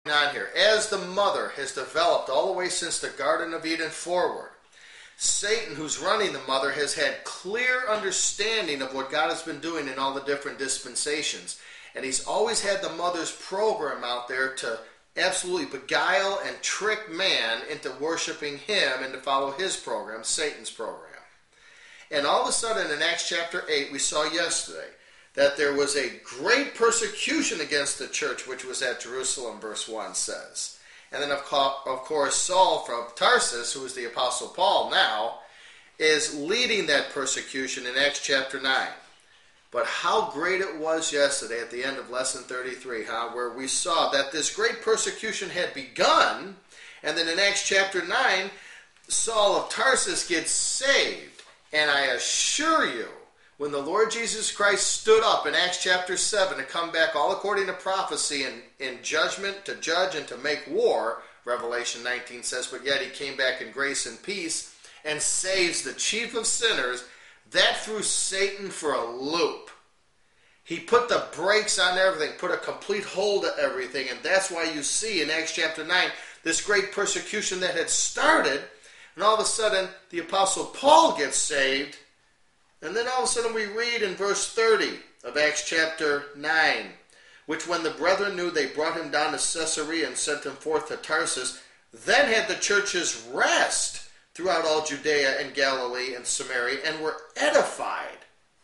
on here. As the mother has developed all the way since the Garden of Eden forward, Satan, who's running the mother, has had clear understanding of what God has been doing in all the different dispensations. And he's always had the mother's program out there to absolutely beguile and trick man into worshiping him and to follow his program, Satan's program. And all of a sudden in Acts chapter 8, we saw yesterday that there was a great persecution against the church which was at Jerusalem, verse 1 says. And then, of course, Saul from Tarsus, who is the Apostle Paul now, is leading that persecution in Acts chapter 9. But how great it was yesterday at the end of lesson 33, where we saw that this great persecution had begun, and then in Acts chapter 9, Saul of Tarsus gets saved. And I assure you, when the Lord Jesus Christ stood up in Acts chapter 7 to come back all according to prophecy in judgment to judge and to make war, Revelation 19 says, but yet he came back in grace and peace and saves the chief of sinners, that threw Satan for a loop. He put the brakes on everything, put a complete hold of everything, and that's why you see in Acts chapter 9 this great persecution that had started, and all of a sudden the Apostle Paul gets saved. And then all of a sudden we read in verse 30 of Acts chapter 9, which when the brethren knew, they brought him down to Caesarea and sent him forth to Tarsus. Then had the churches rest throughout all Judea and Galilee and Samaria, and were edified,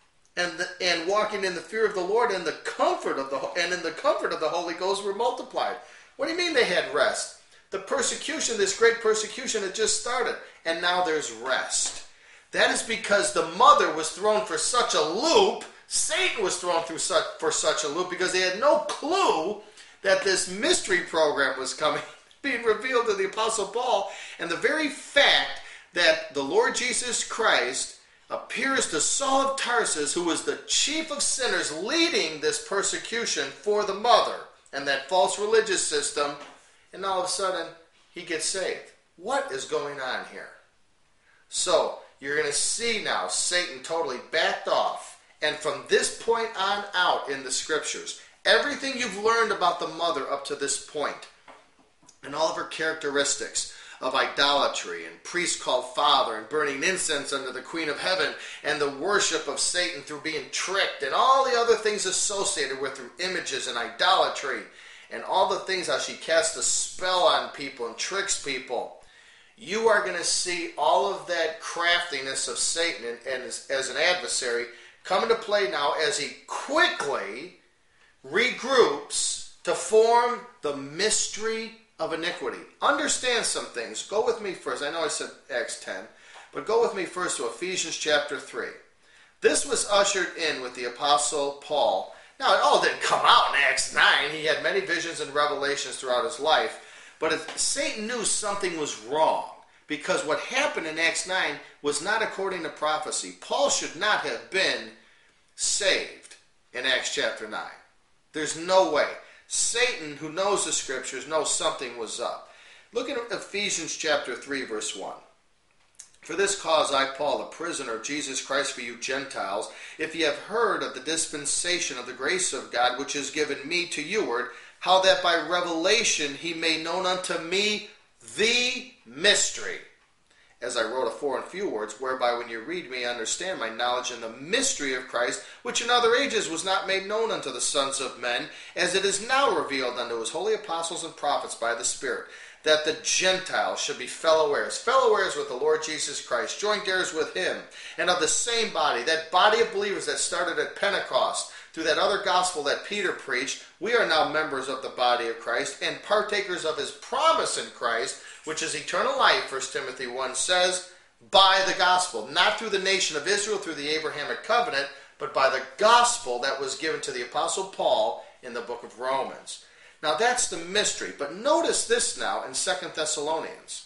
and walking in the fear of the Lord and in the comfort of the Holy Ghost were multiplied. What do you mean they had rest? The persecution, this great persecution, had just started, and now there's rest. That is because the mother was thrown for such a loop. Satan was thrown for such a loop because they had no clue that this mystery program was coming, being revealed to the Apostle Paul. And the very fact that the Lord Jesus Christ appears to Saul of Tarsus, who was the chief of sinners leading this persecution for the mother and that false religious system, and all of a sudden he gets saved. What is going on here? So, you're going to see now Satan totally backed off. And from this point on out in the scriptures, everything you've learned about the mother up to this point, and all of her characteristics of idolatry and priest called father and burning incense under the queen of heaven and the worship of Satan through being tricked and all the other things associated with through images and idolatry and all the things how she casts a spell on people and tricks people. You are going to see all of that craftiness of Satan and as an adversary come into play now as he quickly regroups to form the mystery of iniquity. Understand some things. Go with me first. I know I said Acts 10, but go with me first to Ephesians chapter 3. This was ushered in with the Apostle Paul. Now, it all didn't come out in Acts 9. He had many visions and revelations throughout his life. But Satan knew something was wrong, because what happened in Acts 9 was not according to prophecy. Paul should not have been saved in Acts chapter 9. There's no way. Satan, who knows the scriptures, knows something was up. Look at Ephesians chapter 3, verse 1. For this cause I, Paul, a prisoner of Jesus Christ for you Gentiles, if ye have heard of the dispensation of the grace of God, which is given me to youward, how that by revelation he made known unto me the mystery, as I wrote afore in few words, whereby when you read me, understand my knowledge in the mystery of Christ, which in other ages was not made known unto the sons of men, as it is now revealed unto his holy apostles and prophets by the Spirit, that the Gentiles should be fellow heirs with the Lord Jesus Christ, joint heirs with him, and of the same body, that body of believers that started at Pentecost, through that other gospel that Peter preached. We are now members of the body of Christ and partakers of his promise in Christ, which is eternal life, 1 Timothy 1 says, by the gospel, not through the nation of Israel, through the Abrahamic covenant, but by the gospel that was given to the Apostle Paul in the book of Romans. Now that's the mystery, but notice this now in 2 Thessalonians.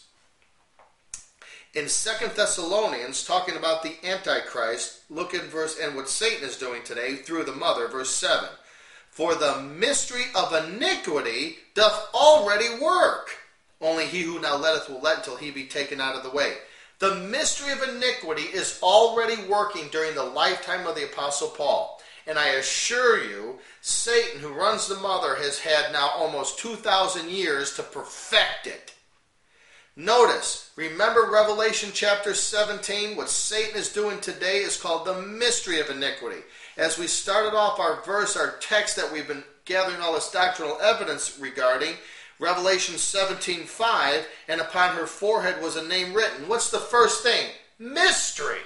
In 2 Thessalonians, talking about the Antichrist, look at verse, and what Satan is doing today through the mother, verse 7. For the mystery of iniquity doth already work. Only he who now letteth will let until he be taken out of the way. The mystery of iniquity is already working during the lifetime of the Apostle Paul. And I assure you, Satan, who runs the mother, has had now almost 2,000 years to perfect it. Notice, remember Revelation chapter 17? What Satan is doing today is called the mystery of iniquity. As we started off our verse, our text that we've been gathering all this doctrinal evidence regarding, Revelation 17:5, and upon her forehead was a name written. What's the first thing? Mystery.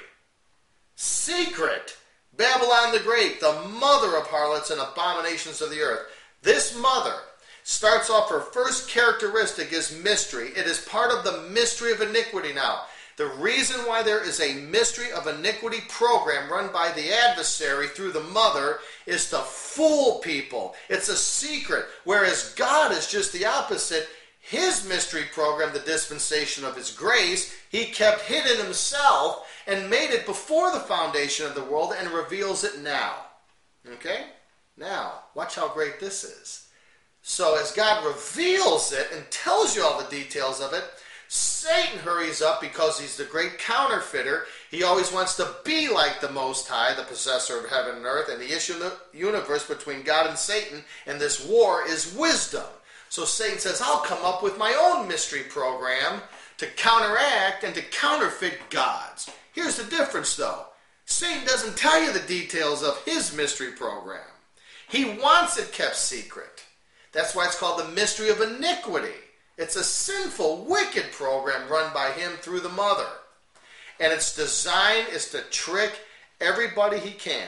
Secret. Babylon the Great, the mother of harlots and abominations of the earth. This mother starts off, her first characteristic is mystery. It is part of the mystery of iniquity now. The reason why there is a mystery of iniquity program run by the adversary through the mother is to fool people. It's a secret. Whereas God is just the opposite. His mystery program, the dispensation of his grace, he kept hidden himself and made it before the foundation of the world and reveals it now. Okay? Now, watch how great this is. So as God reveals it and tells you all the details of it, Satan hurries up because he's the great counterfeiter. He always wants to be like the Most High, the possessor of heaven and earth, and the issue in the universe between God and Satan, and this war is wisdom. So Satan says, I'll come up with my own mystery program to counteract and to counterfeit God's. Here's the difference, though. Satan doesn't tell you the details of his mystery program. He wants it kept secret. That's why it's called the mystery of iniquity. It's a sinful, wicked program run by him through the mother. And its design is to trick everybody he can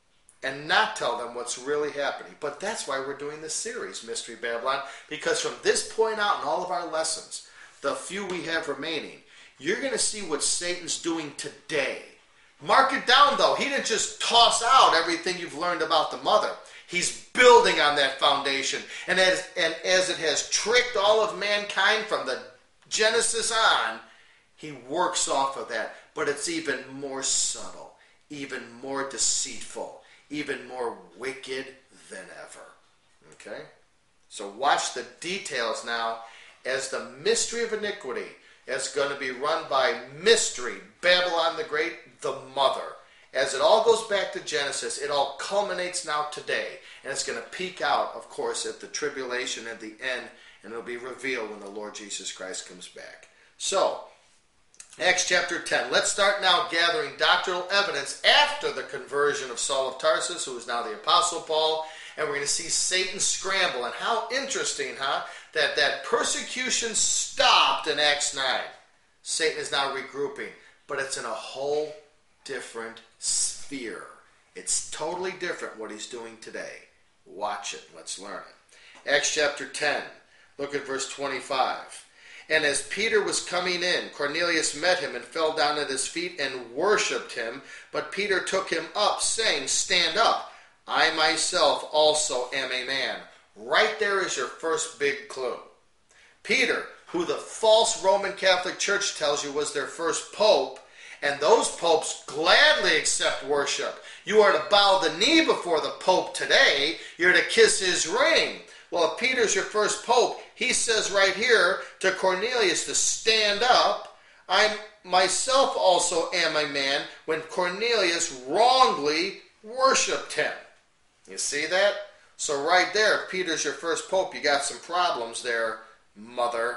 and not tell them what's really happening. But that's why we're doing this series, Mystery Babylon, because from this point out in all of our lessons, the few we have remaining, you're going to see what Satan's doing today. Mark it down, though. He didn't just toss out everything you've learned about the mother. He's building on that foundation. And as it has tricked all of mankind from the Genesis on, he works off of that. But it's even more subtle, even more deceitful, even more wicked than ever. Okay? So watch the details now as the mystery of iniquity is going to be run by mystery, Babylon the Great, the mother. As it all goes back to Genesis, it all culminates now today. And it's going to peak out, of course, at the tribulation at the end, and it'll be revealed when the Lord Jesus Christ comes back. So, Acts chapter 10. Let's start now gathering doctrinal evidence after the conversion of Saul of Tarsus, who is now the Apostle Paul. And we're going to see Satan scramble. And how interesting, huh? That persecution stopped in Acts 9. Satan is now regrouping. But it's in a whole different sphere. It's totally different what he's doing today. Watch it. Let's learn it. Acts chapter 10. Look at verse 25. And as Peter was coming in, Cornelius met him and fell down at his feet and worshipped him. But Peter took him up, saying, Stand up. I myself also am a man. Right there is your first big clue. Peter, who the false Roman Catholic Church tells you was their first pope, and those popes gladly accept worship. You are to bow the knee before the Pope today. You're to kiss his ring. Well, if Peter's your first pope, he says right here to Cornelius to stand up. I myself also am a man, when Cornelius wrongly worshipped him. You see that? So right there, if Peter's your first pope, you got some problems there, mother.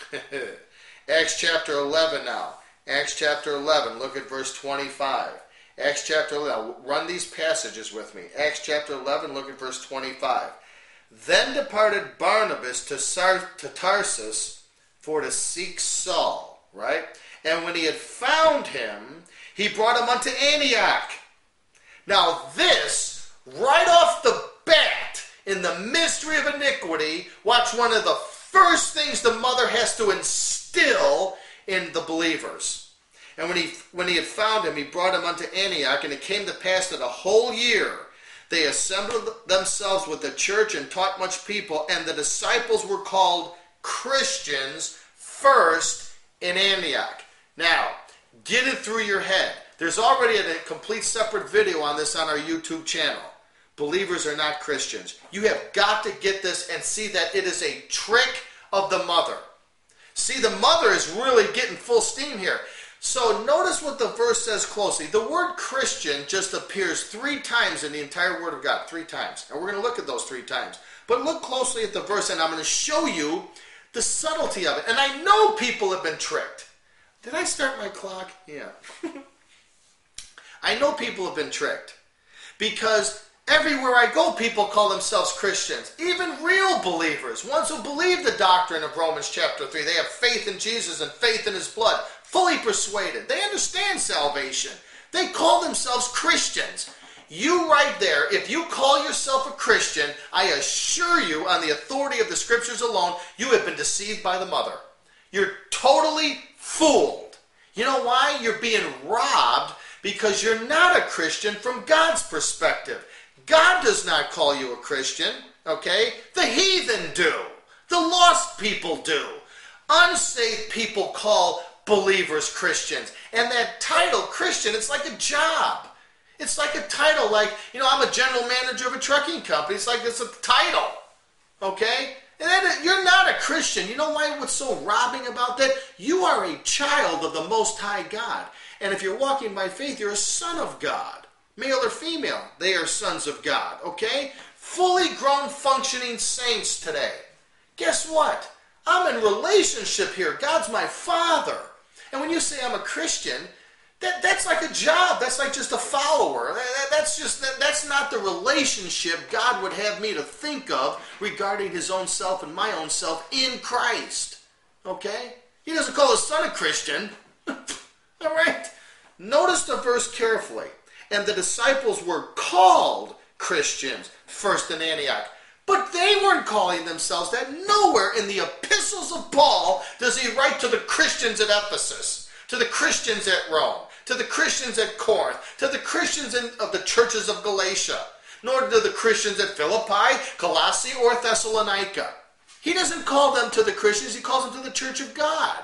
Acts chapter 11 now. Acts chapter 11, look at verse 25. Acts chapter 11, run these passages with me. Acts chapter 11, look at verse 25. Then departed Barnabas to Tarsus for to seek Saul, right? And when he had found him, he brought him unto Antioch. Now this, right off the bat, in the mystery of iniquity, watch one of the first things the mother has to instill in the believers. And when he had found him, he brought him unto Antioch, and it came to pass that a whole year they assembled themselves with the church and taught much people, and the disciples were called Christians first in Antioch. Now, get it through your head. There's already a complete separate video on this on our YouTube channel. Believers are not Christians. You have got to get this and see that it is a trick of the mother. See, the mother is really getting full steam here. So notice what the verse says closely. The word Christian just appears 3 times in the entire Word of God. 3 times. And we're going to look at those 3 times. But look closely at the verse, and I'm going to show you the subtlety of it. And I know people have been tricked. Did I start my clock? Yeah. I know people have been tricked. Because everywhere I go, people call themselves Christians. Even real believers, ones who believe the doctrine of Romans chapter 3. They have faith in Jesus and faith in His blood. Fully persuaded. They understand salvation. They call themselves Christians. You right there, if you call yourself a Christian, I assure you, on the authority of the Scriptures alone, you have been deceived by the mother. You're totally fooled. You know why? You're being robbed because you're not a Christian from God's perspective. God does not call you a Christian, okay? The heathen do. The lost people do. Unsaved people call believers Christians. And that title, Christian, it's like a job. It's like a title, like, I'm a general manager of a trucking company. It's like it's a title, okay? And then you're not a Christian. You know why? What's so robbing about that? You are a child of the Most High God. And if you're walking by faith, you're a son of God. Male or female, they are sons of God, okay? Fully grown, functioning saints today. Guess what? I'm in relationship here. God's my Father. And when you say I'm a Christian, that's like a job. That's like just a follower. That's not the relationship God would have me to think of regarding His own self and my own self in Christ. Okay? He doesn't call His son a Christian. All right? Notice the verse carefully. And the disciples were called Christians first in Antioch. But they weren't calling themselves that. Nowhere in the epistles of Paul does he write to the Christians at Ephesus, to the Christians at Rome, to the Christians at Corinth, to the Christians of the churches of Galatia, nor to the Christians at Philippi, Colossae, or Thessalonica. He doesn't call them to the Christians, he calls them to the church of God.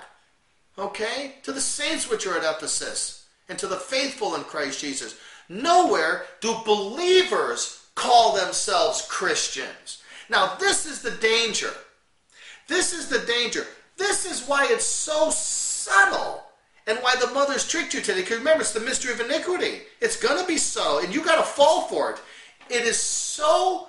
Okay? To the saints which are at Ephesus, and to the faithful in Christ Jesus. Nowhere do believers call themselves Christians. Now, this is the danger. This is the danger. This is why it's so subtle and why the mother's tricked you today. Because remember, it's the mystery of iniquity. It's going to be subtle, and you got to fall for it. It is so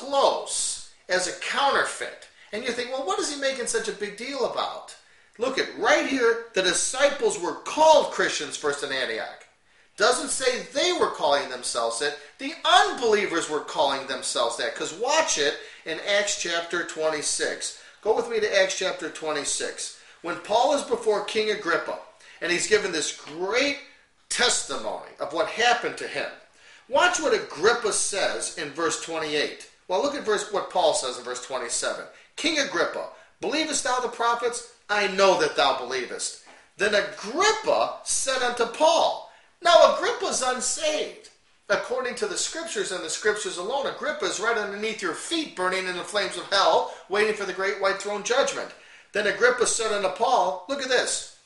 close as a counterfeit. And you think, well, what is he making such a big deal about? Look at right here, the disciples were called Christians first in Antioch. Doesn't say they were calling themselves that. The unbelievers were calling themselves that. Because watch it in Acts chapter 26. Go with me to Acts chapter 26. When Paul is before King Agrippa, and he's given this great testimony of what happened to him. Watch what Agrippa says in verse 28. Well, look at what Paul says in verse 27. King Agrippa, believest thou the prophets? I know that thou believest. Then Agrippa said unto Paul, now, Agrippa's unsaved. According to the Scriptures and the Scriptures alone, Agrippa is right underneath your feet, burning in the flames of hell, waiting for the great white throne judgment. Then Agrippa said unto Paul, look at this.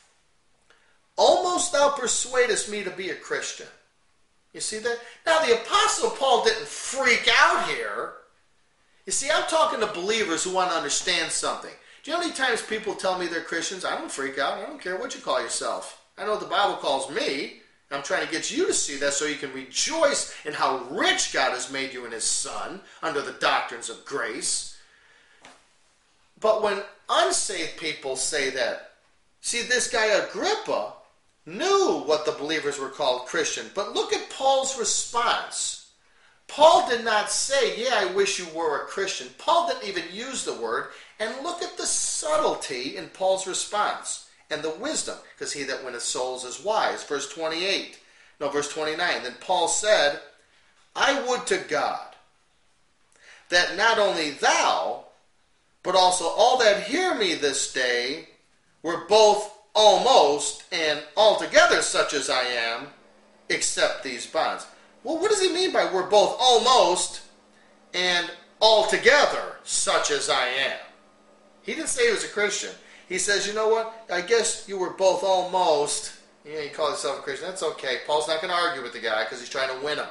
Almost thou persuadest me to be a Christian. You see that? Now, the Apostle Paul didn't freak out here. You see, I'm talking to believers who want to understand something. Do you know how many times people tell me they're Christians? I don't freak out. I don't care what you call yourself. I know what the Bible calls me. I'm trying to get you to see that so you can rejoice in how rich God has made you in His Son under the doctrines of grace. But when unsaved people say that, see, this guy Agrippa knew what the believers were called Christian. But look at Paul's response. Paul did not say, yeah, I wish you were a Christian. Paul didn't even use the word. And look at the subtlety in Paul's response. And the wisdom, because he that winneth souls is wise. Verse 29. Then Paul said, I would to God that not only thou, but also all that hear me this day were both almost and altogether such as I am, except these bonds. Well, what does he mean by we're both almost and altogether such as I am? He didn't say he was a Christian. He says, you know what? I guess you were both almost. Yeah, you call yourself a Christian. That's okay. Paul's not going to argue with the guy because he's trying to win him.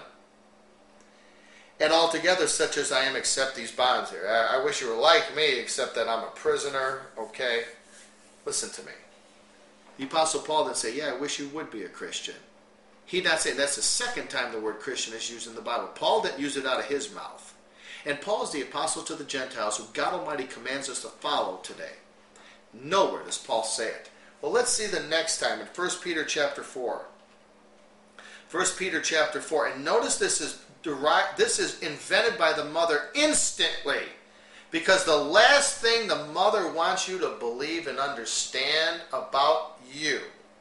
And altogether such as I am, except these bonds here. I wish you were like me, except that I'm a prisoner. Okay? Listen to me. The Apostle Paul didn't say, yeah, I wish you would be a Christian. He not saying that's the second time the word Christian is used in the Bible. Paul didn't use it out of his mouth. And Paul is the apostle to the Gentiles who God Almighty commands us to follow today. Nowhere does Paul say it. Well, let's see the next time in 1 Peter chapter 4. 1 Peter chapter 4. And notice this is invented by the mother instantly. Because the last thing the mother wants you to believe and understand about you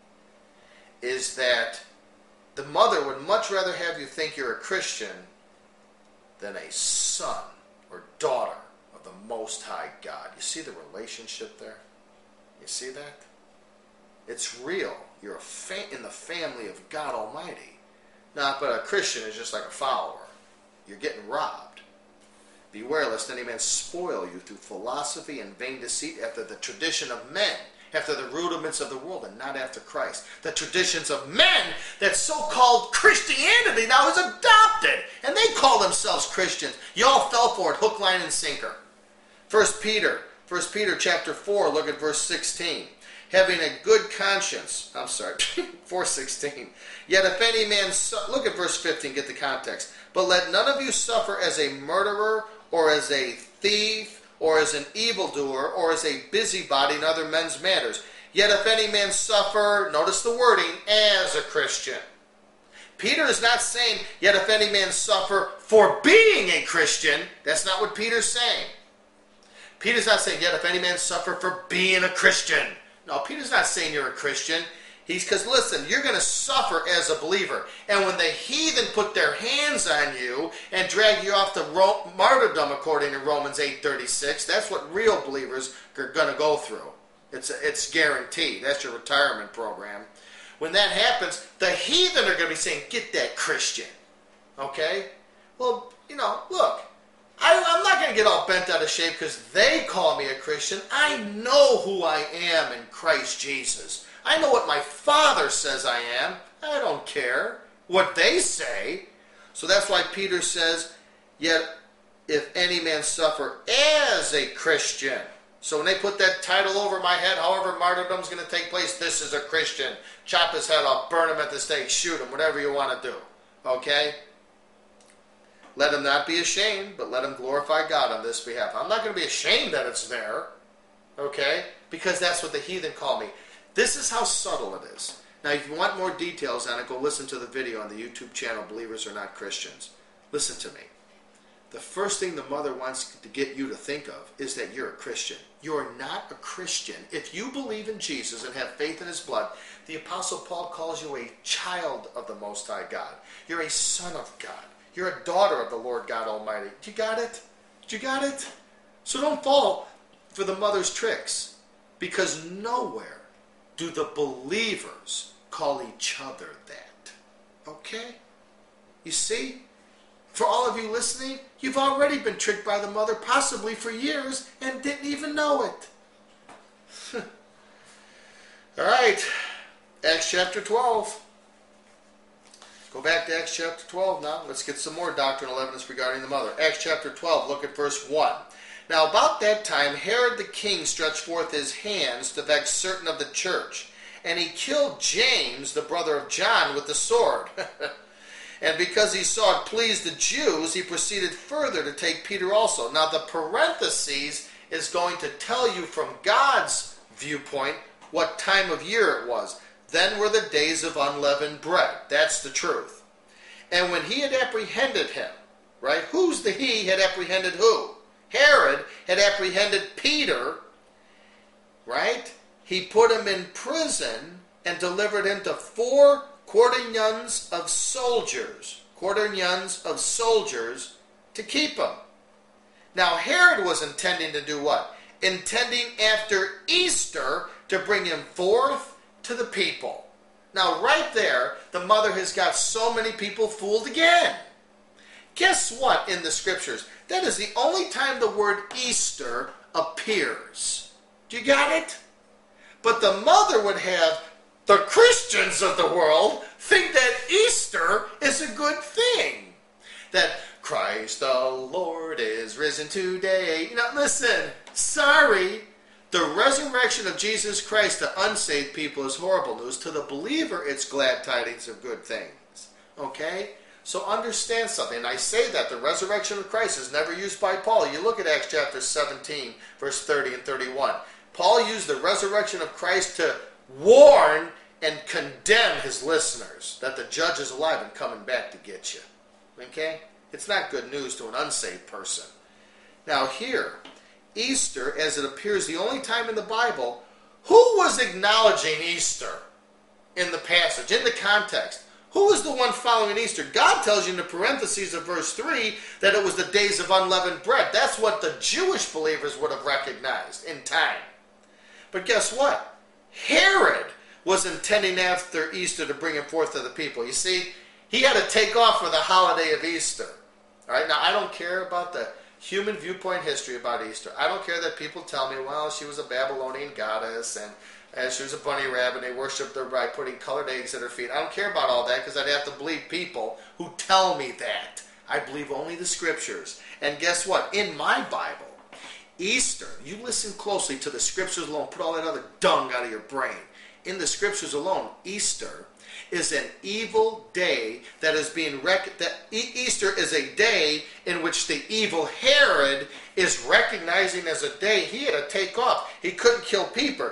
is that the mother would much rather have you think you're a Christian than a son or daughter of the Most High God. You see the relationship there? You see that? It's real. You're in the family of God Almighty. But a Christian is just like a follower. You're getting robbed. Beware lest any man spoil you through philosophy and vain deceit after the tradition of men, after the rudiments of the world, and not after Christ. The traditions of men that so-called Christianity now is adopted, and they call themselves Christians. You all fell for it, hook, line, and sinker. 1 Peter chapter 4, look at verse 16. Having a good conscience, 4:16. Yet if any man, look at verse 15, get the context. But let none of you suffer as a murderer, or as a thief, or as an evildoer, or as a busybody in other men's matters. Yet if any man suffer, notice the wording, as a Christian. Peter is not saying, yet if any man suffer for being a Christian. That's not what Peter's saying. Peter's not saying, yet if any man suffer for being a Christian. No, Peter's not saying you're a Christian. Because listen, you're going to suffer as a believer. And when the heathen put their hands on you and drag you off to martyrdom, according to Romans 8:36, that's what real believers are going to go through. It's guaranteed. That's your retirement program. When that happens, the heathen are going to be saying, get that Christian. Okay? Well, look, I'm not going to get all bent out of shape because they call me a Christian. I know who I am in Christ Jesus. I know what my Father says I am. I don't care what they say. So that's why Peter says, yet if any man suffer as a Christian. So when they put that title over my head, however martyrdom's going to take place, this is a Christian. Chop his head off, burn him at the stake, shoot him, whatever you want to do. Okay? Let him not be ashamed, but let him glorify God on this behalf. I'm not going to be ashamed that it's there. Okay? Because that's what the heathen call me. This is how subtle it is. Now, if you want more details on it, go listen to the video on the YouTube channel, Believers Are Not Christians. Listen to me. The first thing the mother wants to get you to think of is that you're a Christian. You're not a Christian. If you believe in Jesus and have faith in His blood, the Apostle Paul calls you a child of the Most High God. You're a son of God. You're a daughter of the Lord God Almighty. You got it? You got it? So don't fall for the mother's tricks, because nowhere do the believers call each other that. Okay? You see? For all of you listening, you've already been tricked by the mother, possibly for years, and didn't even know it. All right. Acts chapter 12. Go back to Acts chapter 12 now. Let's get some more doctrinal evidence regarding the mother. Acts chapter 12, look at verse 1. Now about that time Herod the king stretched forth his hands to vex certain of the church, and he killed James, the brother of John, with the sword. And because he saw it pleased the Jews, he proceeded further to take Peter also. Now the parentheses is going to tell you from God's viewpoint what time of year it was. Then were the days of unleavened bread. That's the truth. And when he had apprehended him, right? Who's the he had apprehended who? Herod had apprehended Peter, right? He put him in prison and delivered him to 4 quaternions of soldiers to keep him. Now Herod was intending to do what? Intending after Easter to bring him forth to the people. Now right there, the mother has got so many people fooled again. Guess what in the scriptures? That is the only time the word Easter appears. Do you got it? But the mother would have the Christians of the world think that Easter is a good thing. That Christ the Lord is risen today. Listen, sorry. The resurrection of Jesus Christ to unsaved people is horrible news. To the believer, it's glad tidings of good things. Okay? So understand something. And I say that the resurrection of Christ is never used by Paul. You look at Acts chapter 17, verse 30 and 31. Paul used the resurrection of Christ to warn and condemn his listeners that the judge is alive and coming back to get you. Okay? It's not good news to an unsaved person. Now here, Easter, as it appears the only time in the Bible, who was acknowledging Easter in the passage, in the context? Who was the one following Easter? God tells you in the parentheses of verse 3 that it was the days of unleavened bread. That's what the Jewish believers would have recognized in time. But guess what? Herod was intending after Easter to bring him forth to the people. You see, he had to take off for the holiday of Easter. All right, now I don't care about the human viewpoint history about Easter. I don't care that people tell me, well, she was a Babylonian goddess and she was a bunny rabbit and they worshipped her by putting colored eggs at her feet. I don't care about all that because I'd have to believe people who tell me that. I believe only the scriptures. And guess what? In my Bible, Easter, you listen closely to the scriptures alone. Put all that other dung out of your brain. In the scriptures alone, Easter is an evil day that is being Easter is a day in which the evil Herod is recognizing as a day he had to take off. He couldn't kill Peter.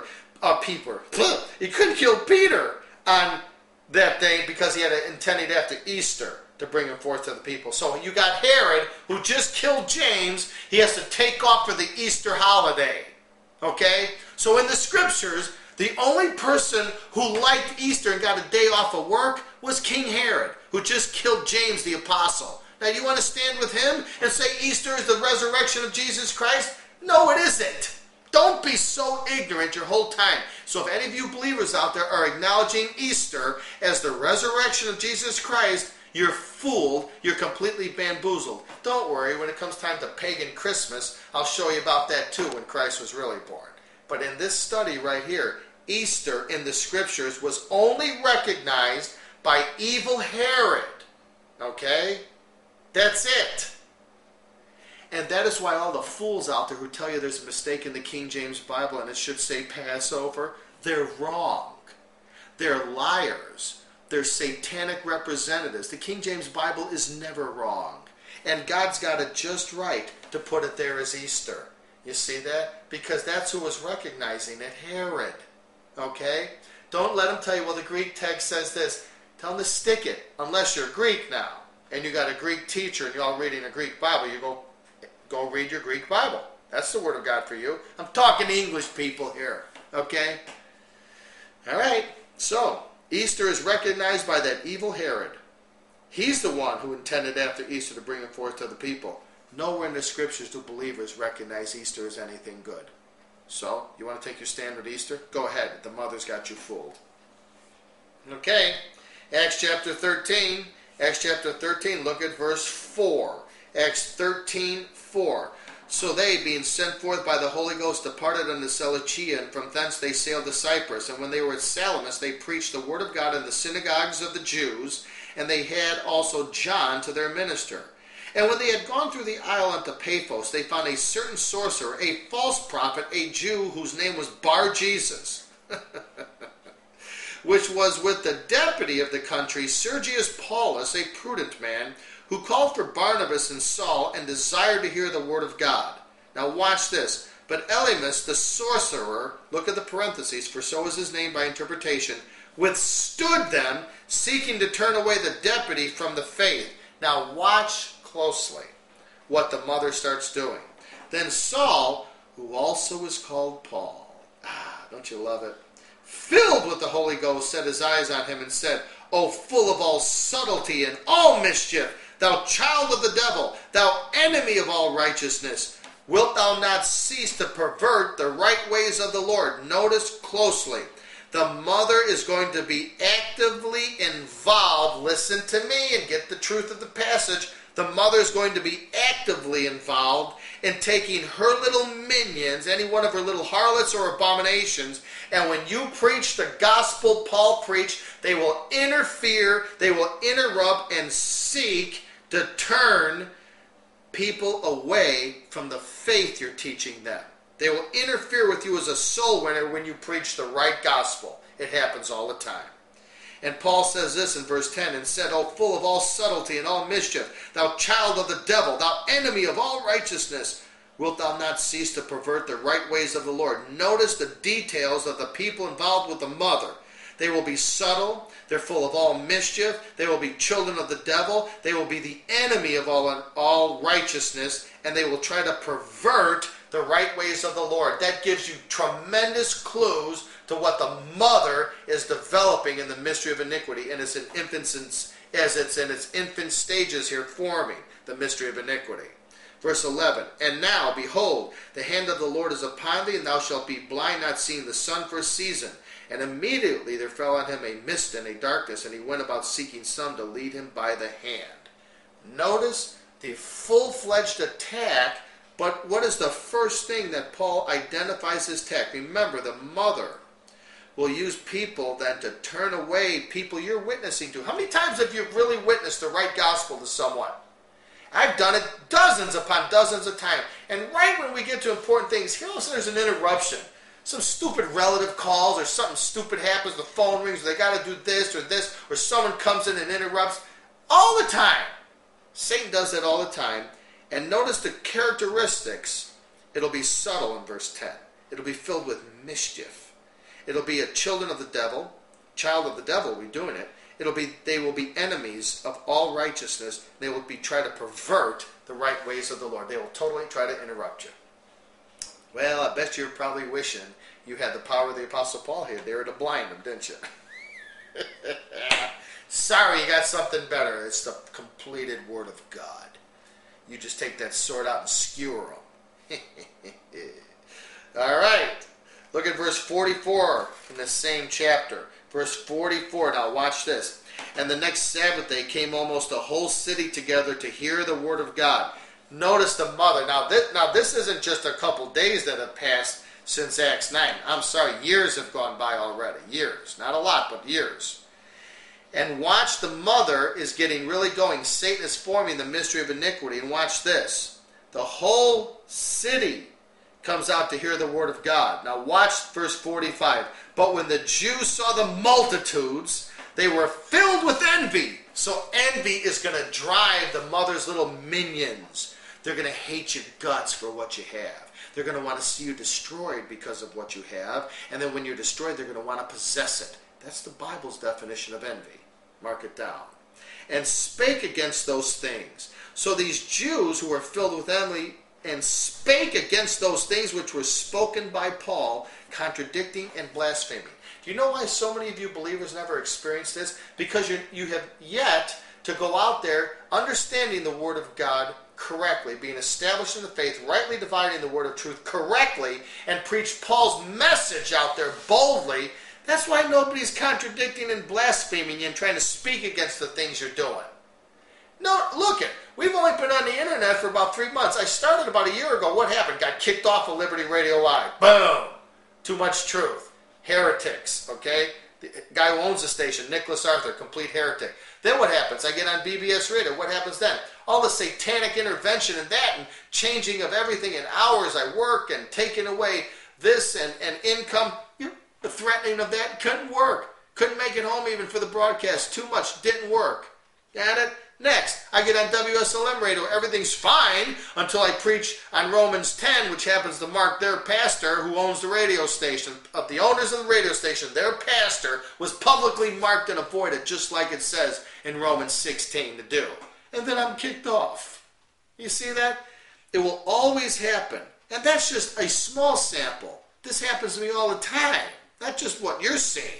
He couldn't kill Peter on that day because he had intended after Easter to bring him forth to the people. So you got Herod who just killed James. He has to take off for the Easter holiday. Okay? So in the scriptures, the only person who liked Easter and got a day off of work was King Herod, who just killed James the apostle. Now you want to stand with him and say Easter is the resurrection of Jesus Christ? No, it isn't. Don't be so ignorant your whole time. So if any of you believers out there are acknowledging Easter as the resurrection of Jesus Christ, you're fooled, you're completely bamboozled. Don't worry, when it comes time to pagan Christmas, I'll show you about that too when Christ was really born. But in this study right here, Easter in the scriptures was only recognized by evil Herod. Okay? That's it. And that is why all the fools out there who tell you there's a mistake in the King James Bible and it should say Passover, they're wrong. They're liars. They're satanic representatives. The King James Bible is never wrong. And God's got it just right to put it there as Easter. You see that? Because that's who was recognizing it, Herod. Okay? Don't let him tell you, well, the Greek text says this. Tell him to stick it, unless you're Greek now. And you got a Greek teacher and you're all reading a Greek Bible. You go read your Greek Bible. That's the Word of God for you. I'm talking to English people here. Okay? All right. So, Easter is recognized by that evil Herod. He's the one who intended after Easter to bring him forth to the people. Nowhere in the scriptures do believers recognize Easter as anything good. So, you want to take your stand with Easter? Go ahead. The mother's got you fooled. Okay. Acts chapter 13. Acts chapter 13, look at verse 4. Acts 13:4. So they, being sent forth by the Holy Ghost, departed unto Seleucia, and from thence they sailed to Cyprus. And when they were at Salamis, they preached the word of God in the synagogues of the Jews, and they had also John to their minister. And when they had gone through the isle unto Paphos, they found a certain sorcerer, a false prophet, a Jew, whose name was Bar-Jesus, which was with the deputy of the country, Sergius Paulus, a prudent man, who called for Barnabas and Saul, and desired to hear the word of God. Now watch this. But Elymas, the sorcerer, look at the parentheses, for so is his name by interpretation, withstood them, seeking to turn away the deputy from the faith. Now watch closely what the mother starts doing. Then Saul, who also was called Paul, don't you love it? Filled with the Holy Ghost, set his eyes on him and said, O full of all subtlety and all mischief, thou child of the devil, thou enemy of all righteousness, wilt thou not cease to pervert the right ways of the Lord? Notice closely. The mother is going to be actively involved. Listen to me and get the truth of the passage. The mother is going to be actively involved in taking her little minions, any one of her little harlots or abominations, and when you preach the gospel Paul preached, they will interfere, they will interrupt and seek to turn people away from the faith you're teaching them. They will interfere with you as a soul winner when you preach the right gospel. It happens all the time. And Paul says this in verse 10, and said, O full of all subtlety and all mischief, thou child of the devil, thou enemy of all righteousness, wilt thou not cease to pervert the right ways of the Lord? Notice the details of the people involved with the mother. They will be subtle. They're full of all mischief. They will be children of the devil. They will be the enemy of all righteousness, and they will try to pervert the right ways of the Lord. That gives you tremendous clues to what the mother is developing in the mystery of iniquity, and it's in its infant stages here forming the mystery of iniquity. Verse 11, and now, behold, the hand of the Lord is upon thee, and thou shalt be blind, not seeing the sun for a season. And immediately there fell on him a mist and a darkness, and he went about seeking some to lead him by the hand. Notice the full-fledged attack, but what is the first thing that Paul identifies as attack? Remember, the mother will use people then to turn away people you're witnessing to. How many times have you really witnessed the right gospel to someone? I've done it dozens upon dozens of times. And right when we get to important things, here also there's an interruption. Some stupid relative calls, or something stupid happens, the phone rings, or they got to do this, or someone comes in and interrupts. All the time. Satan does that all the time. And notice the characteristics. It'll be subtle in verse 10. It'll be filled with mischief. It'll be a children of the devil. Child of the devil will be doing it. They will be enemies of all righteousness. They will be trying to pervert the right ways of the Lord. They will totally try to interrupt you. Well, I bet you're probably wishing you had the power of the Apostle Paul here there to blind them, didn't you? Sorry, you got something better. It's the completed Word of God. You just take that sword out and skewer them. All right. Look at verse 44 in the same chapter. Verse 44. Now watch this. And the next Sabbath day came almost a whole city together to hear the word of God. Notice the mother. Now this isn't just a couple days that have passed since Acts 9. I'm sorry, years have gone by already. Years. Not a lot, but years. And watch, the mother is getting really going. Satan is forming the mystery of iniquity. And watch this. The whole city comes out to hear the word of God. Now watch verse 45. But when the Jews saw the multitudes, they were filled with envy. So envy is going to drive the mother's little minions. They're going to hate your guts for what you have. They're going to want to see you destroyed because of what you have. And then when you're destroyed, they're going to want to possess it. That's the Bible's definition of envy. Mark it down. And spake against those things. So these Jews who were filled with envy and spake against those things which were spoken by Paul, contradicting and blaspheming. Do you know why so many of you believers never experienced this? Because you have yet to go out there understanding the Word of God correctly, being established in the faith, rightly dividing the Word of truth correctly, and preach Paul's message out there boldly. That's why nobody's contradicting and blaspheming you and trying to speak against the things you're doing. No, look it. We've only been on the internet for about 3 months. I started about a year ago. What happened? Got kicked off of Liberty Radio Live. Boom. Too much truth. Heretics. Okay? The guy who owns the station, Nicholas Arthur, complete heretic. Then what happens? I get on BBS Radio. What happens then? All the satanic intervention and that and changing of everything and hours I work and taking away this and income. The threatening of that couldn't work. Couldn't make it home even for the broadcast. Too much. Didn't work. Got it? Next, I get on WSLM radio. Everything's fine until I preach on Romans 10, which happens to mark their pastor who owns the radio station. Of the owners of the radio station, their pastor was publicly marked and avoided, just like it says in Romans 16 to do. And then I'm kicked off. You see that? It will always happen. And that's just a small sample. This happens to me all the time. Not just what you're seeing.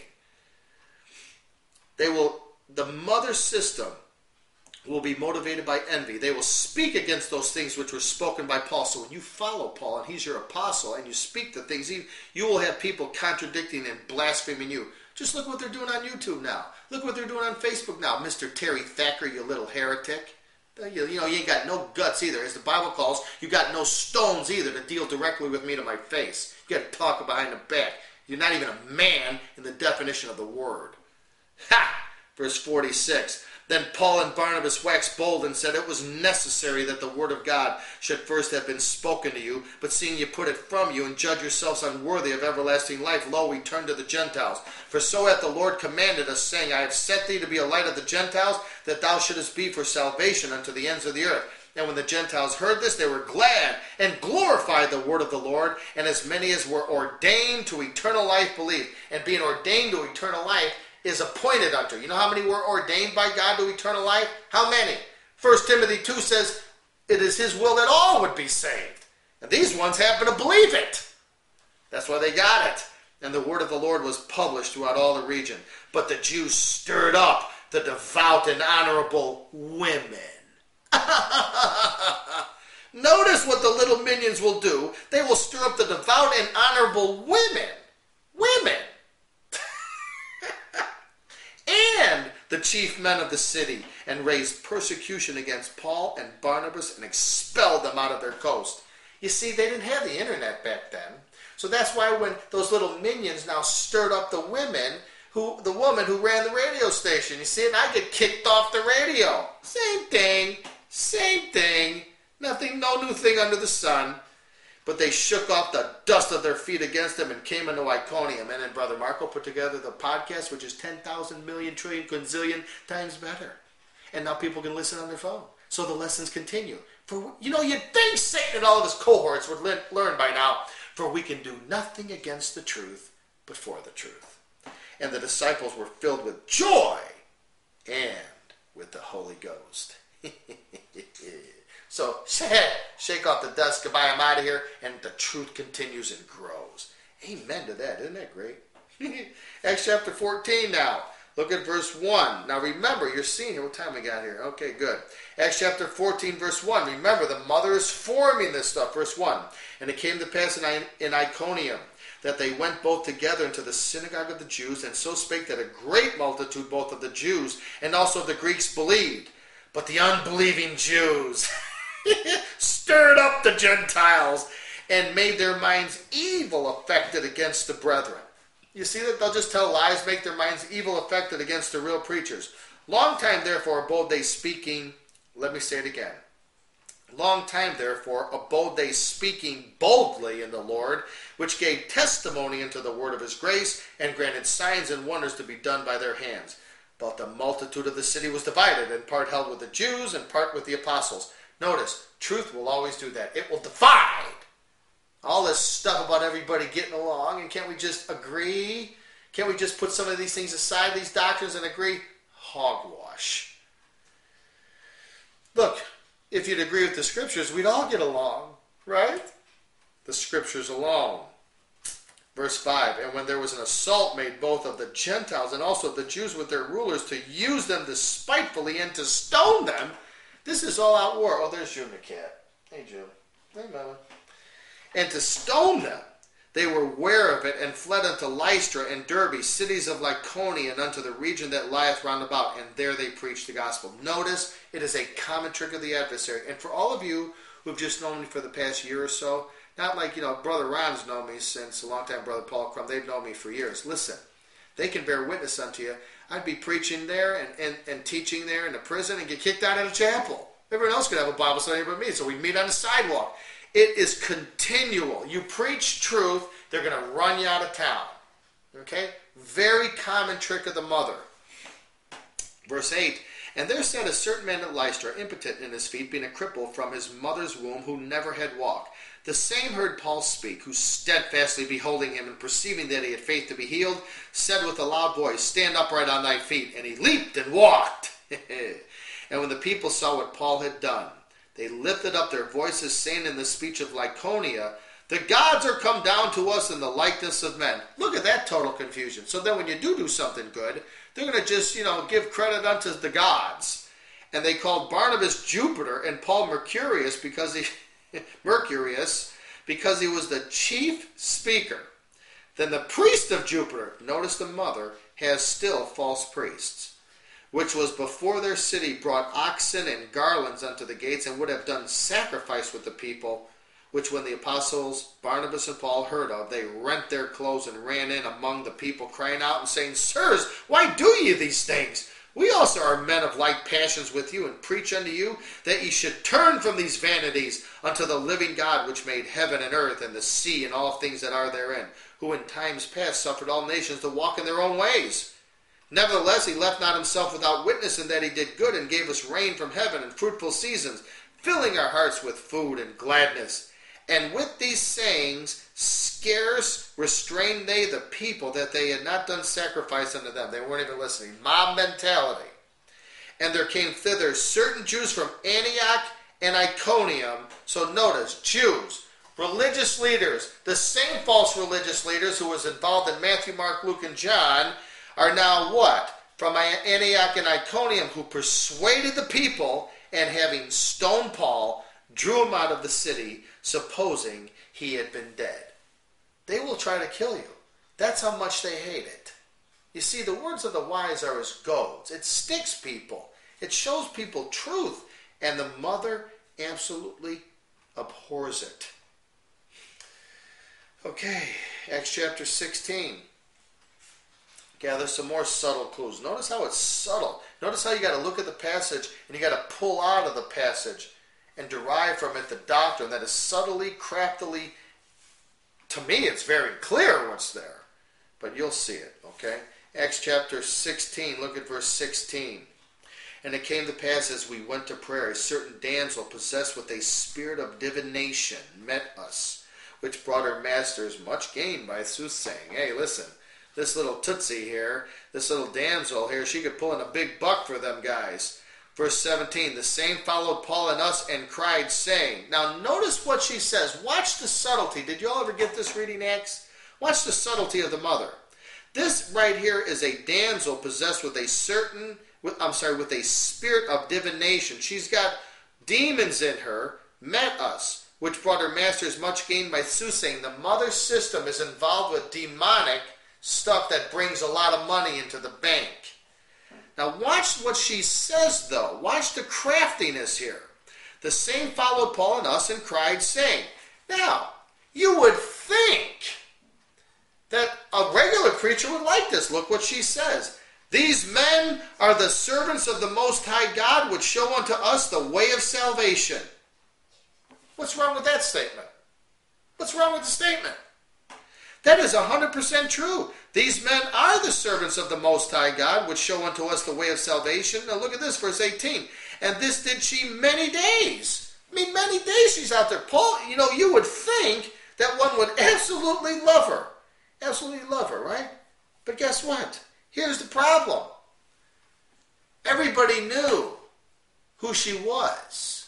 The mother system will be motivated by envy. They will speak against those things which were spoken by Paul. So when you follow Paul and he's your apostle and you speak the things, you will have people contradicting and blaspheming you. Just look what they're doing on YouTube now. Look what they're doing on Facebook now. Mr. Terry Thacker, you little heretic. You ain't got no guts either. As the Bible calls, you got no stones either to deal directly with me to my face. You got to talk behind the back. You're not even a man in the definition of the word. Ha! Verse 46. Then Paul and Barnabas waxed bold and said, it was necessary that the word of God should first have been spoken to you, but seeing you put it from you and judge yourselves unworthy of everlasting life, lo, we turn to the Gentiles. For so hath the Lord commanded us, saying, I have set thee to be a light of the Gentiles, that thou shouldest be for salvation unto the ends of the earth. And when the Gentiles heard this, they were glad and glorified the word of the Lord, and as many as were ordained to eternal life believed. And being ordained to eternal life is appointed unto. You know how many were ordained by God to eternal life? How many? 1 Timothy 2 says, it is his will that all would be saved. And these ones happen to believe it. That's why they got it. And the word of the Lord was published throughout all the region. But the Jews stirred up the devout and honorable women. Notice what the little minions will do. They will stir up the devout and honorable women. Women. And the chief men of the city, and raised persecution against Paul and Barnabas and expelled them out of their coast. You see, they didn't have the internet back then. So that's why when those little minions now stirred up the woman who ran the radio station, you see, and I get kicked off the radio. Same thing. Nothing, no new thing under the sun. But they shook off the dust of their feet against them and came into Iconium. And then Brother Marco put together the podcast, which is 10,000 million trillion quinzillion times better. And now people can listen on their phone. So the lessons continue. For you'd think Satan and all of his cohorts would learn by now. For we can do nothing against the truth, but for the truth. And the disciples were filled with joy and with the Holy Ghost. So, shake off the dust, goodbye, I'm out of here, and the truth continues and grows. Amen to that. Isn't that great? Acts chapter 14 now. Look at verse 1. Now remember, you're seeing here. What time we got here? Okay, good. Acts chapter 14, verse 1. Remember, the mother is forming this stuff. Verse 1. And it came to pass in Iconium that they went both together into the synagogue of the Jews, and so spake that a great multitude both of the Jews and also of the Greeks believed. But the unbelieving Jews stirred up the Gentiles and made their minds evil affected against the brethren. You see that they'll just tell lies, make their minds evil affected against the real preachers. Long time therefore abode they speaking, let me say it again. Long time therefore abode they speaking boldly in the Lord, which gave testimony unto the word of his grace, and granted signs and wonders to be done by their hands. But the multitude of the city was divided, and part held with the Jews and part with the apostles. Notice, truth will always do that. It will divide. All this stuff about everybody getting along, and can't we just agree? Can't we just put some of these things aside, these doctrines, and agree? Hogwash. Look, if you'd agree with the scriptures, we'd all get along, right? The scriptures alone. Verse 5, and when there was an assault made both of the Gentiles and also of the Jews with their rulers to use them despitefully and to stone them, this is all out war. Oh, there's June the cat. Hey, June. Hey, Mama. And to stone them, they were ware of it and fled unto Lystra and Derbe, cities of Lycaonia, and unto the region that lieth round about, and there they preached the gospel. Notice, it is a common trick of the adversary. And for all of you who've just known me for the past year or so, not like, Brother Ron's known me since a long time, Brother Paul Crum, they've known me for years. Listen, they can bear witness unto you. I'd be preaching there and teaching there in the prison and get kicked out of the chapel. Everyone else could have a Bible study but me, so we'd meet on the sidewalk. It is continual. You preach truth, they're going to run you out of town. Okay? Very common trick of the mother. Verse 8, and there sat a certain man at Lystra, impotent in his feet, being a cripple from his mother's womb, who never had walked. The same heard Paul speak, who steadfastly beholding him, and perceiving that he had faith to be healed, said with a loud voice, stand upright on thy feet. And he leaped and walked. And when the people saw what Paul had done, they lifted up their voices, saying in the speech of Lycaonia, the gods are come down to us in the likeness of men. Look at that total confusion. So then when you do something good, they're going to just, give credit unto the gods. And they called Barnabas Jupiter and Paul Mercurius because he was the chief speaker. Then the priest of Jupiter, notice the mother, has still false priests, which was before their city brought oxen and garlands unto the gates, and would have done sacrifice with the people, which when the apostles Barnabas and Paul heard of, they rent their clothes and ran in among the people, crying out and saying, sirs, why do ye these things? We also are men of like passions with you, and preach unto you that ye should turn from these vanities unto the living God, which made heaven and earth and the sea and all things that are therein, who in times past suffered all nations to walk in their own ways. Nevertheless, he left not himself without witness, in that he did good and gave us rain from heaven and fruitful seasons, filling our hearts with food and gladness. And with these sayings scarce restrained they the people, that they had not done sacrifice unto them. They weren't even listening. Mob mentality. And there came thither certain Jews from Antioch and Iconium. So notice, Jews, religious leaders, the same false religious leaders who was involved in Matthew, Mark, Luke, and John, are now what? From Antioch and Iconium, who persuaded the people, and having stoned Paul, drew him out of the city, supposing he had been dead. They will try to kill you. That's how much they hate it. You see, the words of the wise are as goads. It sticks people. It shows people truth. And the mother absolutely abhors it. Okay, Acts chapter 16. Gather some more subtle clues. Notice how it's subtle. Notice how you got to look at the passage and you got to pull out of the passage and derive from it the doctrine that is subtly, craftily. To me, it's very clear what's there, but you'll see it. Okay, Acts chapter 16. Look at verse 16. And it came to pass, as we went to prayer, a certain damsel possessed with a spirit of divination met us, which brought her masters much gain by soothsaying. Hey, listen. This little tootsie here, this little damsel here, she could pull in a big buck for them guys. Verse 17, the same followed Paul and us and cried, saying. Now notice what she says. Watch the subtlety. Did you all ever get this reading Acts? Watch the subtlety of the mother. This right here is a damsel possessed with a spirit of divination. She's got demons in her, met us, which brought her masters much gain by soothsaying. The mother system is involved with demonic stuff that brings a lot of money into the bank. Now watch what she says though. Watch the craftiness here. The same followed Paul and us and cried, saying. Now, you would think that a regular creature would like this. Look what she says. These men are the servants of the Most High God, which show unto us the way of salvation. What's wrong with that statement? What's wrong with the statement? That is 100% true. These men are the servants of the Most High God, which show unto us the way of salvation. Now look at this, verse 18. And this did she many days. I mean, many days she's out there. Paul, you would think that one would absolutely love her. Absolutely love her, right? But guess what? Here's the problem. Everybody knew who she was.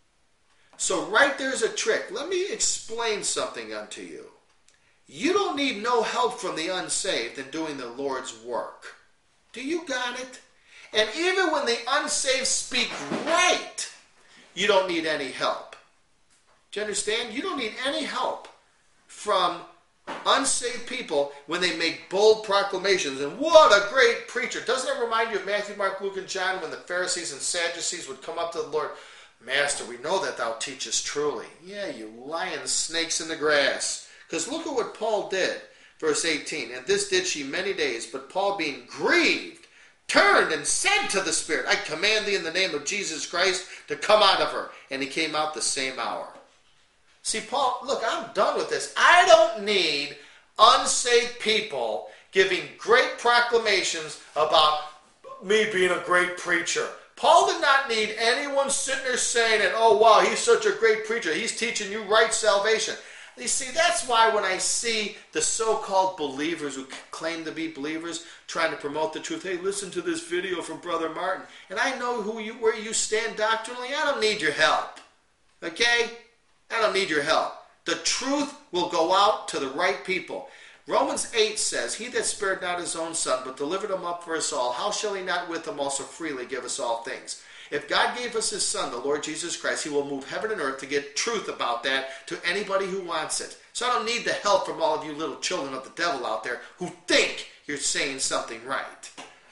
So right there's a trick. Let me explain something unto you. You don't need no help from the unsaved in doing the Lord's work. Do you got it? And even when the unsaved speak right, you don't need any help. Do you understand? You don't need any help from unsaved people when they make bold proclamations. And what a great preacher. Doesn't it remind you of Matthew, Mark, Luke, and John when the Pharisees and Sadducees would come up to the Lord? Master, we know that thou teachest truly. Yeah, you lying snakes in the grass. Because look at what Paul did. Verse 18, and this did she many days, but Paul being grieved, turned and said to the Spirit, I command thee in the name of Jesus Christ to come out of her. And he came out the same hour. See, Paul, look, I'm done with this. I don't need unsaved people giving great proclamations about me being a great preacher. Paul did not need anyone sitting there saying, oh, wow, he's such a great preacher. He's teaching you right salvation. You see, that's why when I see the so-called believers who claim to be believers trying to promote the truth, hey, listen to this video from Brother Martin, and I know where you stand doctrinally, I don't need your help. Okay? I don't need your help. The truth will go out to the right people. Romans 8 says, he that spared not his own son, but delivered him up for us all, how shall he not with him also freely give us all things? If God gave us his son, the Lord Jesus Christ, he will move heaven and earth to get truth about that to anybody who wants it. So I don't need the help from all of you little children of the devil out there who think you're saying something right.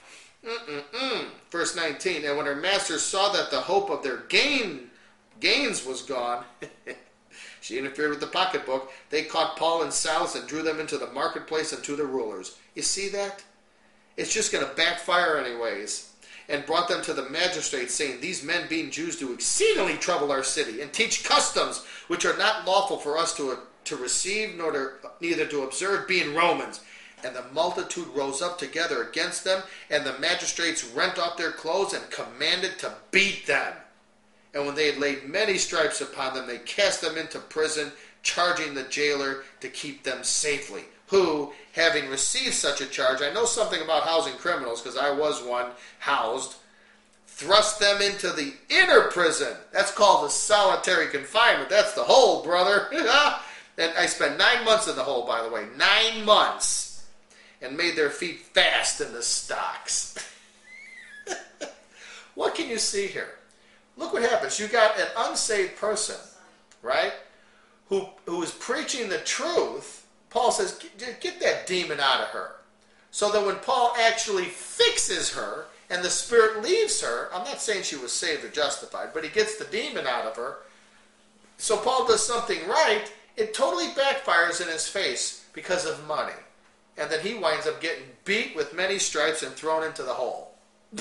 Verse 19, and when her masters saw that the hope of their gains was gone, she interfered with the pocketbook. They caught Paul and Silas and drew them into the marketplace and to the rulers. You see that? It's just going to backfire anyways. and brought them to the magistrates, saying, These men, being Jews, do exceedingly trouble our city, and teach customs which are not lawful for us to receive, neither to observe, being Romans. And the multitude rose up together against them, and the magistrates rent off their clothes and commanded to beat them. And when they had laid many stripes upon them, they cast them into prison, charging the jailer to keep them safely. Who, having received such a charge, I know something about housing criminals because I was one housed, thrust them into the inner prison. That's called the solitary confinement. That's the hole, brother. And I spent 9 months in the hole, by the way. 9 months. And made their feet fast in the stocks. What can you see here? Look what happens. You got an unsaved person, right, who is preaching the truth. Paul says, get that demon out of her. So that when Paul actually fixes her and the spirit leaves her, I'm not saying she was saved or justified, but he gets the demon out of her. So Paul does something right. It totally backfires in his face because of money. And then he winds up getting beat with many stripes and thrown into the hole.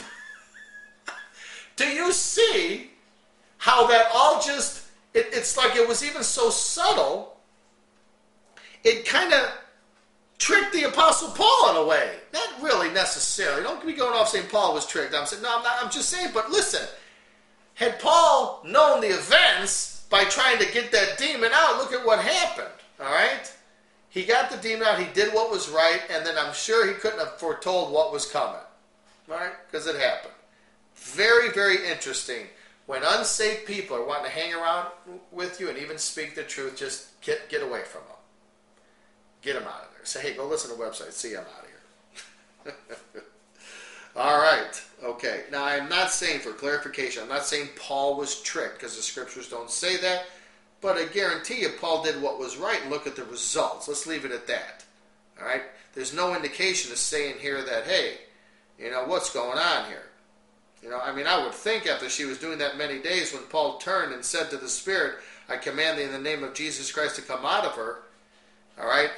Do you see how that all just, it's like it was even so subtle, it kind of tricked the Apostle Paul in a way. Not really necessarily. Don't be going off saying Paul was tricked. I'm saying, no, I'm not. I'm just saying, but listen, had Paul known the events by trying to get that demon out, look at what happened, all right? He got the demon out, he did what was right, and then I'm sure he couldn't have foretold what was coming. Right? Because it happened. Very, very interesting. When unsaved people are wanting to hang around with you and even speak the truth, just get away from them. Get them out of there. Say, hey, go listen to the website. See, I'm out of here. All right. Okay. Now, I'm not saying, for clarification, I'm not saying Paul was tricked, because the scriptures don't say that. But I guarantee you, Paul did what was right, and look at the results. Let's leave it at that. All right? There's no indication to say in here that, hey, what's going on here? I would think after she was doing that many days, when Paul turned and said to the Spirit, I command thee in the name of Jesus Christ to come out of her. All right?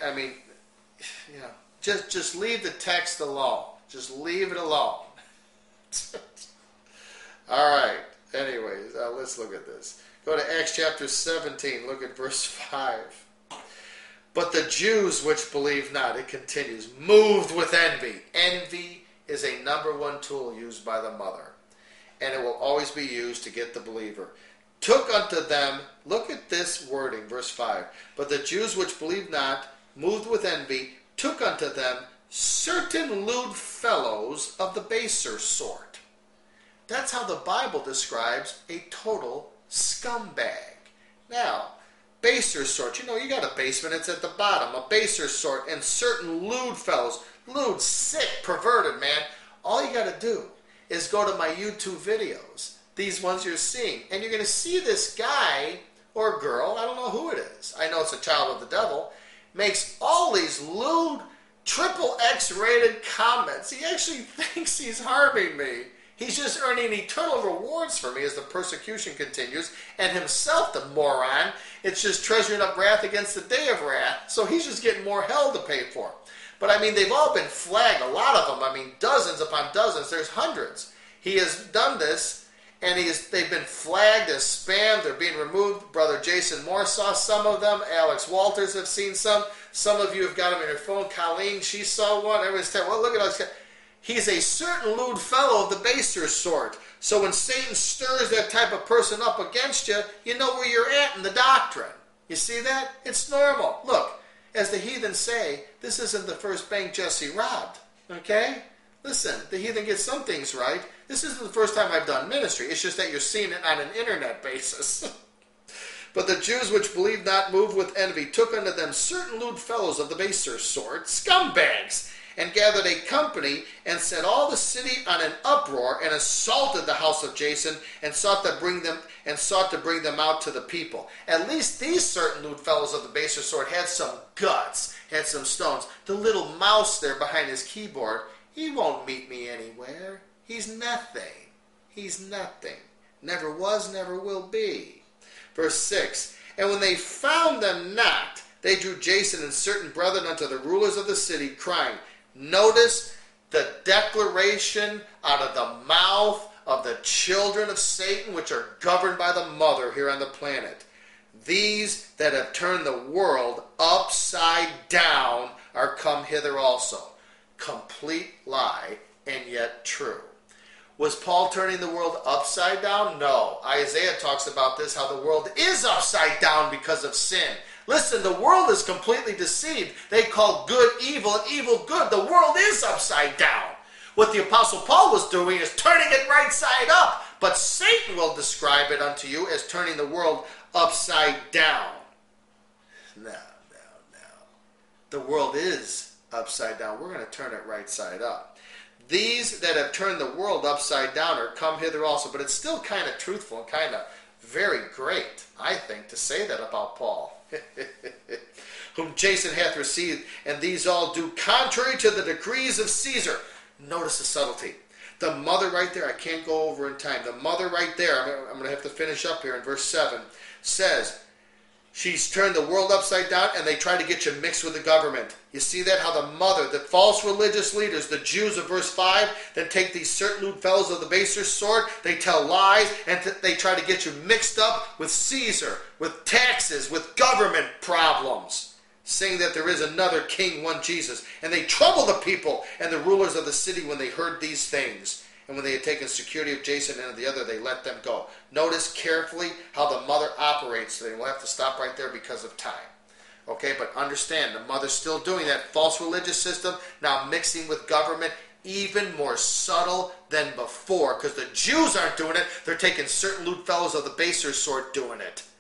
Just leave the text alone. Just leave it alone. All right. Anyways, let's look at this. Go to Acts chapter 17. Look at verse 5. But the Jews which believed not, it continues, moved with envy. Envy is a number one tool used by the mother. And it will always be used to get the believer. Took unto them, look at this wording, verse 5. But the Jews which believed not, moved with envy, took unto them certain lewd fellows of the baser sort. That's how the Bible describes a total scumbag. Now, baser sort, you got a basement, it's at the bottom, a baser sort, and certain lewd fellows, lewd, sick, perverted, man. All you got to do is go to my YouTube videos, these ones you're seeing, and you're going to see this guy or girl, I don't know who it is, I know it's a child of the devil, makes all these lewd, triple X rated comments. He actually thinks he's harming me. He's just earning eternal rewards for me as the persecution continues, and himself, the moron, it's just treasuring up wrath against the day of wrath, so he's just getting more hell to pay for. But they've all been flagged, a lot of them, dozens upon dozens, there's hundreds. He has done this, and they've been flagged as spam, they're being removed. Brother Jason Moore saw some of them, Alex Walters have seen some of you have got them in your phone, Colleen, she saw one, everybody's telling, well, look at all these guys. He's a certain lewd fellow of the baser sort. So when Satan stirs that type of person up against you, you know where you're at in the doctrine. You see that? It's normal. Look, as the heathen say, this isn't the first bank Jesse robbed. Okay? Listen, the heathen gets some things right. This isn't the first time I've done ministry. It's just that you're seeing it on an internet basis. But the Jews which believed not, moved with envy, took unto them certain lewd fellows of the baser sort, scumbags, and gathered a company, and set all the city on an uproar, and assaulted the house of Jason, and sought to bring them out to the people. At least these certain lewd fellows of the baser sort had some guts, had some stones. The little mouse there behind his keyboard, he won't meet me anywhere. He's nothing. He's nothing. Never was, never will be. Verse 6, and when they found them not, they drew Jason and certain brethren unto the rulers of the city, crying. Notice the declaration out of the mouth of the children of Satan, which are governed by the mother here on the planet. These that have turned the world upside down are come hither also. Complete lie, and yet true. Was Paul turning the world upside down? No. Isaiah talks about this, how the world is upside down because of sin. Listen, the world is completely deceived. They call good evil and evil good. The world is upside down. What the Apostle Paul was doing is turning it right side up. But Satan will describe it unto you as turning the world upside down. No. The world is upside down. We're going to turn it right side up. These that have turned the world upside down are come hither also. But it's still kind of truthful and kind of very great, I think, to say that about Paul. Whom Jason hath received, and these all do contrary to the decrees of Caesar. Notice the subtlety. The mother right there, I can't go over in time. The mother right there, I'm going to have to finish up here in verse 7, says, she's turned the world upside down, and they try to get you mixed with the government. You see that? How the mother, the false religious leaders, the Jews of verse 5, then take these certain lewd fellows of the baser sort, they tell lies, and they try to get you mixed up with Caesar, with taxes, with government problems, saying that there is another king, one Jesus. And they trouble the people and the rulers of the city when they heard these things. And when they had taken security of Jason and of the other, they let them go. Notice carefully how the mother operates today. We'll have to stop right there because of time. Okay, but understand, the mother's still doing that false religious system, now mixing with government, even more subtle than before. Because the Jews aren't doing it. They're taking certain lewd fellows of the baser sort doing it.